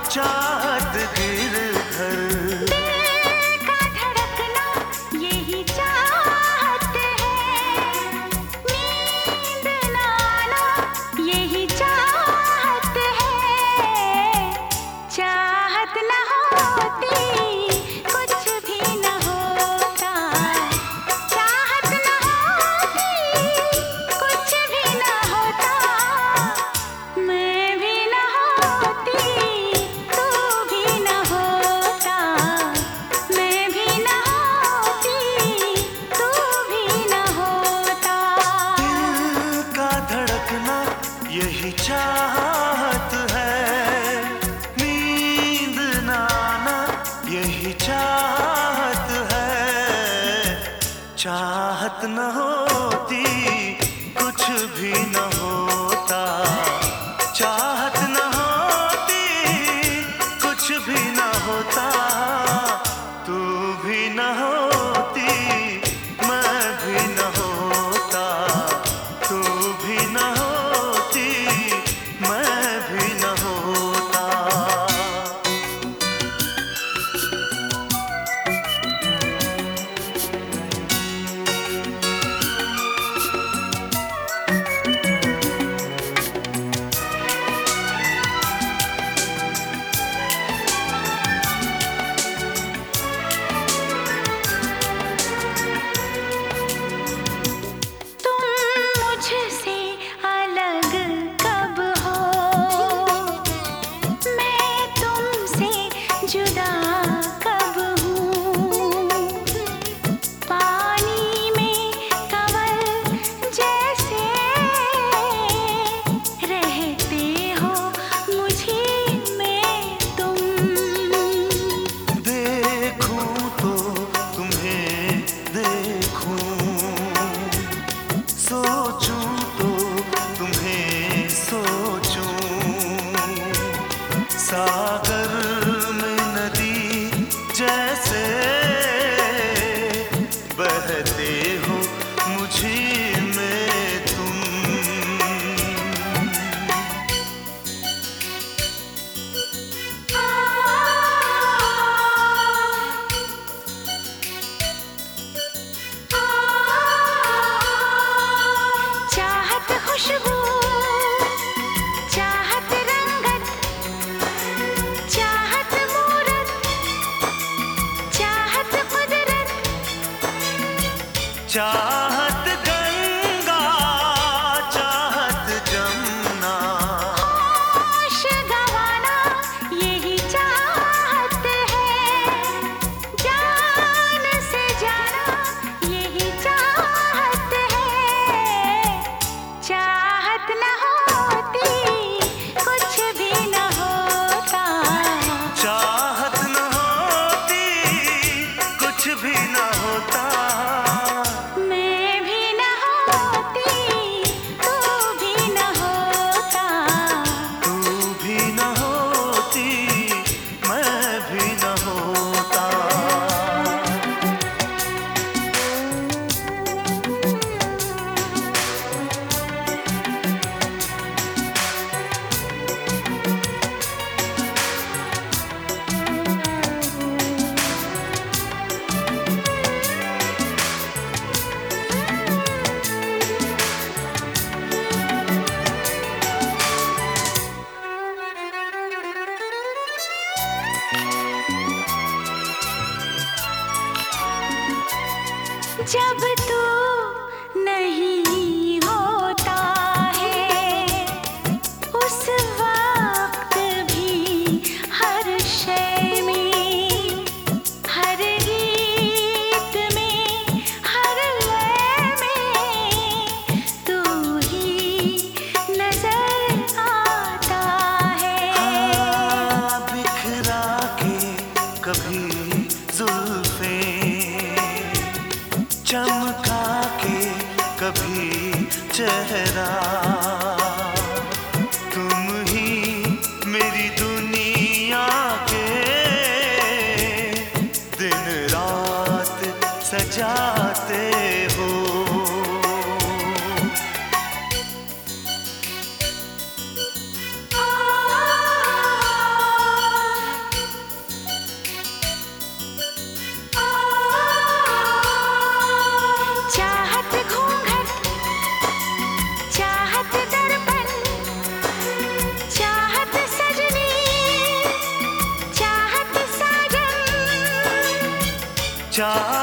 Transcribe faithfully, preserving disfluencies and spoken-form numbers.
चाहत गिरधर। दिल का धड़कना यही चाहत है, नींद न आना यही चाहत है। चाहत न होती कुछ भी न होता, चाहत न होती कुछ भी न होता। मैं भी न होती तू भी न होता, मैं भी न होती तू भी न होता। दिल का धड़कना यही चाहत है, नींद न आना यही चाहत है। चाहत न होती कुछ भी न होता, चाहत न होती कुछ भी न होता। तू भी न होती मैं भी न होता, तू भी न होती मैं भी न होता। तुम मुझसे अलग कब हो, मैं तुमसे जुदा कब हूँ। पानी में कंवल जैसे रहते हो मुझी में तुम। देखूं तो तुम्हें देखूं, सोचूं तो तुम्हें सोचूं। सागर में नदी जैसे बहते हो मुझी में तुम। चाहत खुशबू, चाहत रंगत, चाहत मूरत, चाहत कुदरत। चाहत गंगा चाहत जमुना, होश गंवाना यही चाहत है, जान से जाना यही चाहत है। चाहत न होती कुछ भी न होता, चाहत न होती कुछ भी न होता। मैं भी न होती तू भी न होता। तू भी न होती मैं भी न होता। जब तू नहीं होता है उस वक्त भी हर शय में, हर गीत में, हर लय में तू ही नजर आता है। हाँ, बिखरा के कभी जुल्फें चमक चाह